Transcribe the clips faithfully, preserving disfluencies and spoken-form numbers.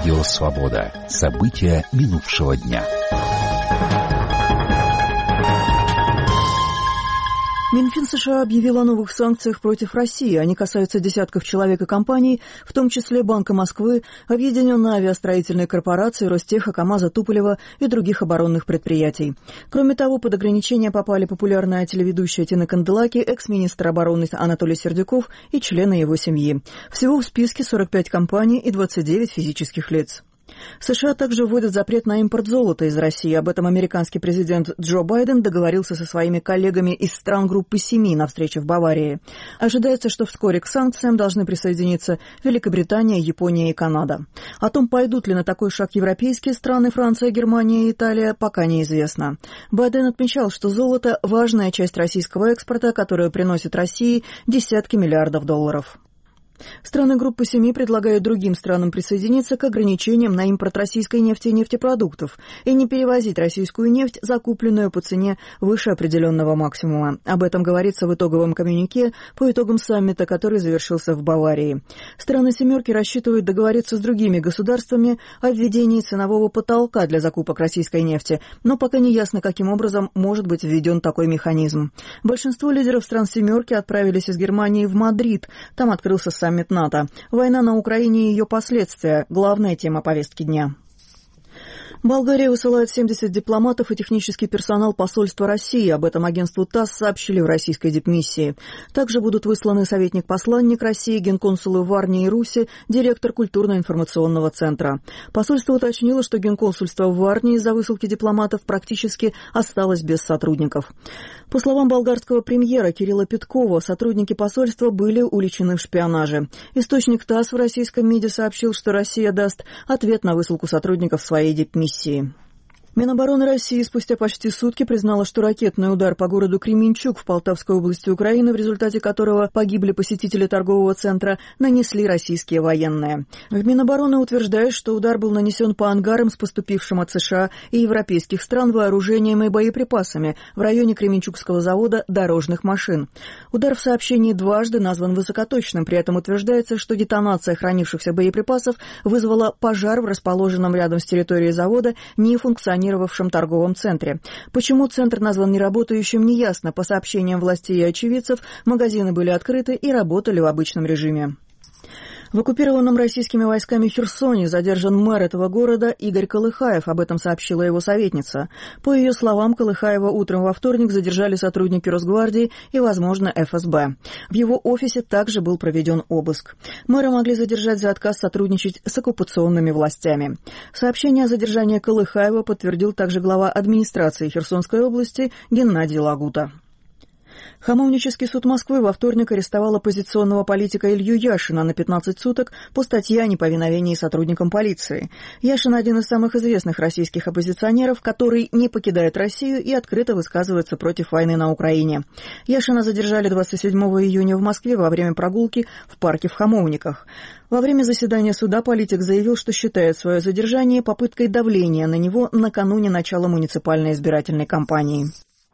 Радио «Свобода». События минувшего дня. Минфин США объявил о новых санкциях против России. Они касаются десятков человек и компаний, в том числе Банка Москвы, Объединенной авиастроительной корпорации, Ростеха, КамАЗа, Туполева и других оборонных предприятий. Кроме того, под ограничения попали популярная телеведущая Тина Канделаки, экс-министр обороны Анатолий Сердюков и члены его семьи. Всего в списке сорок пять компаний и двадцать девять физических лиц. США также вводят запрет на импорт золота из России. Об этом американский президент Джо Байден договорился со своими коллегами из стран группы семи на встрече в Баварии. Ожидается, что вскоре к санкциям должны присоединиться Великобритания, Япония и Канада. О том, пойдут ли на такой шаг европейские страны Франция, Германия и Италия, пока неизвестно. Байден отмечал, что золото – важная часть российского экспорта, которая приносит России десятки миллиардов долларов. Страны группы семи предлагают другим странам присоединиться к ограничениям на импорт российской нефти и нефтепродуктов и не перевозить российскую нефть, закупленную по цене выше определенного максимума. Об этом говорится в итоговом коммюнике по итогам саммита, который завершился в Баварии. Страны «семерки» рассчитывают договориться с другими государствами о введении ценового потолка для закупок российской нефти, но пока не ясно, каким образом может быть введен такой механизм. Большинство лидеров стран «семерки» отправились из Германии в Мадрид. Там открылся саммит НАТО. Война на Украине и ее последствия – главная тема повестки дня. Болгария высылает семьдесят дипломатов и технический персонал посольства России. Об этом агентству ТАСС сообщили в российской дипмиссии. Также будут высланы советник-посланник России, генконсулы в Варне и Руси, директор культурно-информационного центра. Посольство уточнило, что генконсульство в Варне из-за высылки дипломатов практически осталось без сотрудников. По словам болгарского премьера Кирилла Петкова, сотрудники посольства были уличены в шпионаже. Источник ТАСС в российском МИДе сообщил, что Россия даст ответ на высылку сотрудников своей дипмиссии. Минобороны России спустя почти сутки признала, что ракетный удар по городу Кременчуг в Полтавской области Украины, в результате которого погибли посетители торгового центра, нанесли российские военные. В Минобороны утверждают, что удар был нанесен по ангарам с поступившим от США и европейских стран вооружением и боеприпасами в районе Кременчугского завода дорожных машин. Удар в сообщении дважды назван высокоточным, при этом утверждается, что детонация хранившихся боеприпасов вызвала пожар в расположенном рядом с территорией завода нефункционирующем в торговом центре. Почему центр назван неработающим, неясно. По сообщениям властей и очевидцев, магазины были открыты и работали в обычном режиме. В оккупированном российскими войсками Херсоне задержан мэр этого города Игорь Колыхаев. Об этом сообщила его советница. По ее словам, Колыхаева утром во вторник задержали сотрудники Росгвардии и, возможно, эф эс бэ. В его офисе также был проведен обыск. Мэра могли задержать за отказ сотрудничать с оккупационными властями. Сообщение о задержании Колыхаева подтвердил также глава администрации Херсонской области Геннадий Лагута. Хамовнический суд Москвы во вторник арестовал оппозиционного политика Илью Яшина на пятнадцать суток по статье о неповиновении сотрудникам полиции. Яшин – один из самых известных российских оппозиционеров, который не покидает Россию и открыто высказывается против войны на Украине. Яшина задержали двадцать седьмого июня в Москве во время прогулки в парке в Хамовниках. Во время заседания суда политик заявил, что считает свое задержание попыткой давления на него накануне начала муниципальной избирательной кампании.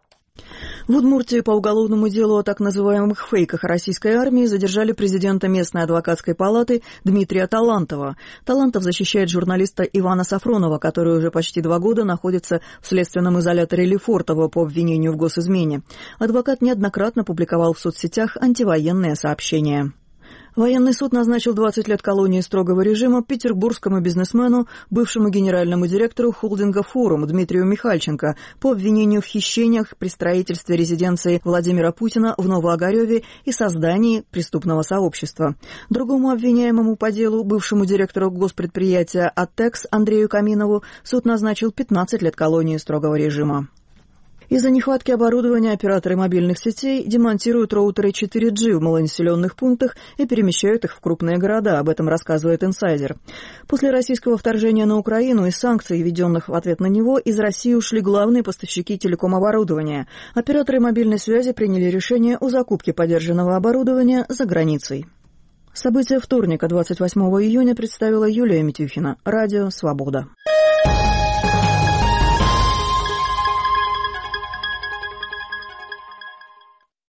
В Удмуртии по уголовному делу о так называемых фейках российской армии задержали президента местной адвокатской палаты Дмитрия Талантова. Талантов защищает журналиста Ивана Сафронова, который уже почти два года находится в следственном изоляторе Лефортово по обвинению в госизмене. Адвокат неоднократно публиковал в соцсетях антивоенные сообщения. Военный суд назначил двадцать лет колонии строгого режима петербургскому бизнесмену, бывшему генеральному директору холдинга «Форум» Дмитрию Михальченко по обвинению в хищениях при строительстве резиденции Владимира Путина в Новоогареве и создании преступного сообщества. Другому обвиняемому по делу, бывшему директору госпредприятия «Аттекс» Андрею Каминову, суд назначил пятнадцать лет колонии строгого режима. Из-за нехватки оборудования операторы мобильных сетей демонтируют роутеры четыре джи в малонаселенных пунктах и перемещают их в крупные города. Об этом рассказывает инсайдер. После российского вторжения на Украину и санкций, введенных в ответ на него, из России ушли главные поставщики телеком-оборудования. Операторы мобильной связи приняли решение о закупке подержанного оборудования за границей. События вторника, двадцать восьмого июня, представила Юлия Митюхина. Радио «Свобода».